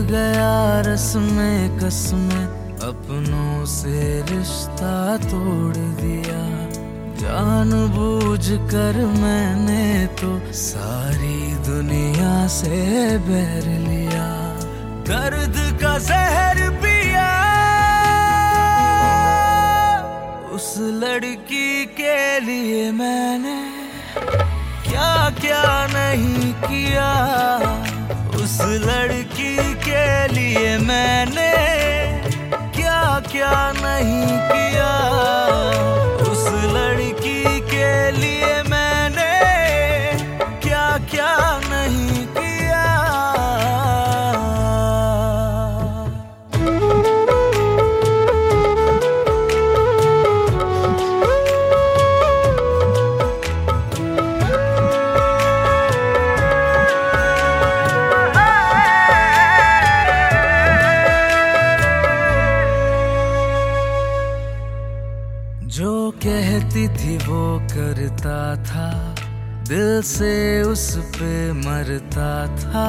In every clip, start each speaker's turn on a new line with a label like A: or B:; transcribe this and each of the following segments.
A: गया रस्में कसमें, अपनों से रिश्ता तोड़ दिया। जानबूझ कर मैंने तो सारी दुनिया से बैर लिया। दर्द का जहर पिया उस लड़की के लिए मैंने, क्या क्या नहीं किया उस लड़की के लिए मैंने, क्या क्या नहीं किया उस लड़की के लिए मैंने, क्या क्या नहीं किया। जो कहती थी वो करता था, दिल से उस पे मरता था।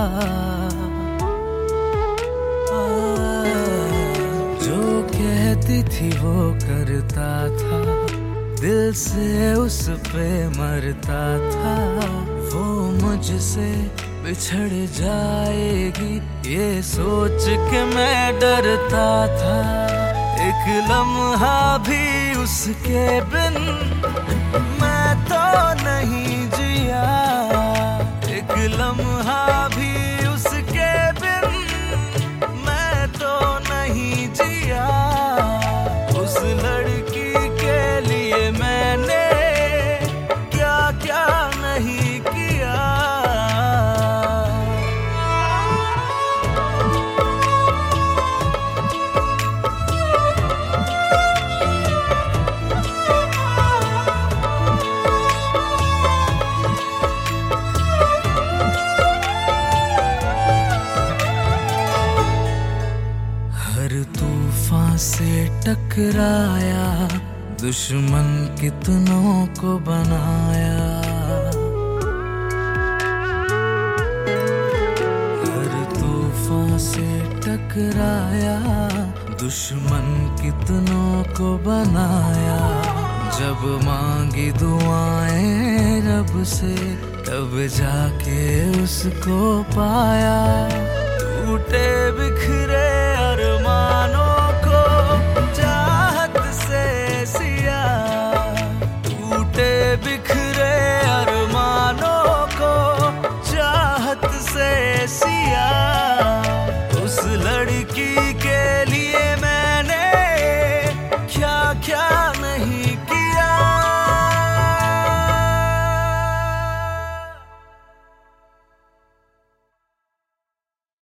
A: जो कहती थी वो करता था, दिल से उस पे मरता था। वो मुझसे बिछड़ जाएगी ये सोच के मैं डरता था। एक लम्हा भी उसके बिन मैं तो नहीं जिया, एक लम्हा भी उसके बिन मैं तो नहीं जिया। उस लड़की के लिए मैंने क्या क्या नहीं किया। तूफान से टकराया, दुश्मन कितनों को बनाया। हर तूफान से टकराया, दुश्मन कितनों को बनाया। जब मांगी दुआएं रब से, तब जाके उसको पाया।